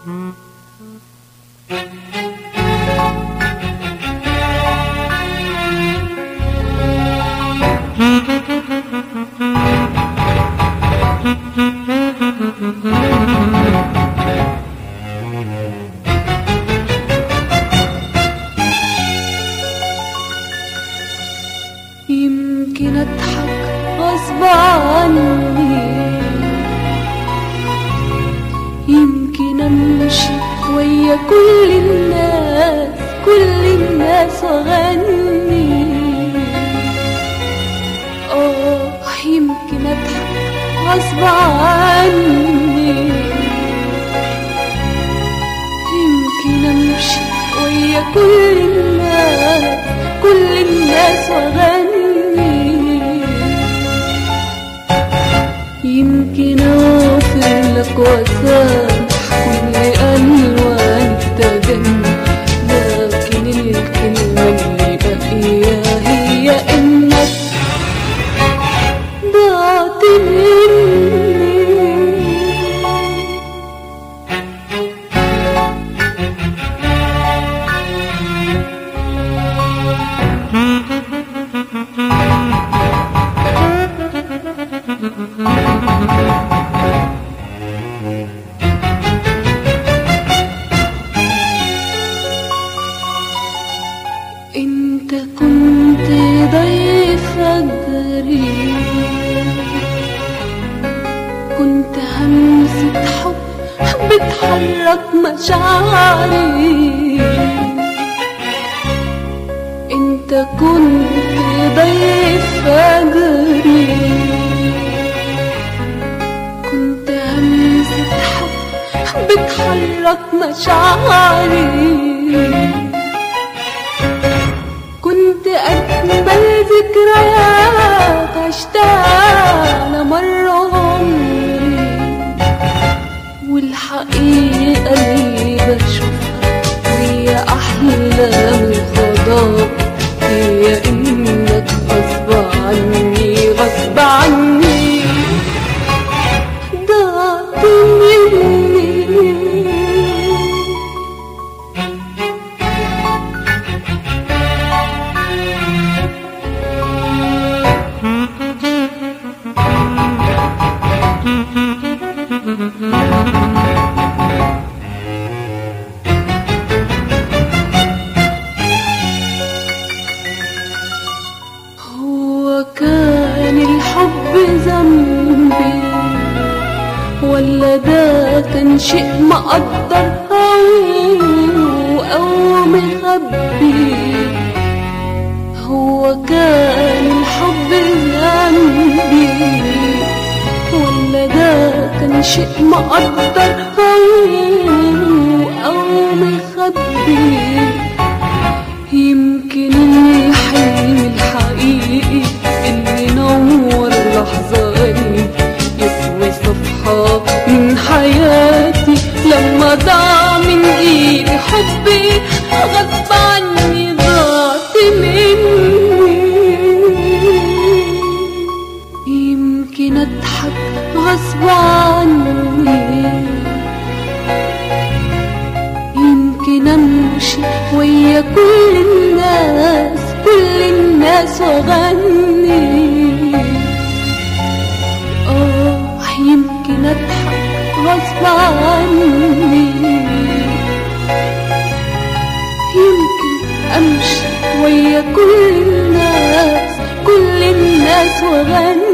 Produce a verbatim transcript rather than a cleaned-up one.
يمكن اضحك غصب عني، يمكن امشي ويا كل الناس كل الناس واغني. اه يمكن اضحك غصب عني، يمكن امشي ويا كل الناس كل الناس واغني. يمكن اوصل لك واسامح كل الوان التجني، لكن الكلمه اللي باقيه هي انك ضاعت مني. انت كنت ضيف غريب، كنت همسة حب بتحرك مشاعري. انت كنت ضيف غريب، كنت همسة حب بتحرك مشاعري. كنت أجمل ذكريات عشتها أنا مرة عمري، والحقيقة اللي بشوفها وهي أحلام الفضاء هي إنك غصب عني غصب عني ضاعت مني. هو كان الحب ذنبي ولا ده كان شيء مقدر أو أو مخبي؟ هو كان الحب ذنبي ولا ده كان شيء مقدر أو مخبي؟ يمكن الحلم الحقيقي اللي نور لحظة قلبي يسوي صفحة من حياتي لما ضاع من ايدي حبي غصب عني ضاعت مني. يمكن اضحك غصب عني، يمكن امشي ويا كل الناس كل الناس واغني. اه يمكن اضحك غصب عني، يمكن امشي ويا كل الناس كل الناس واغني.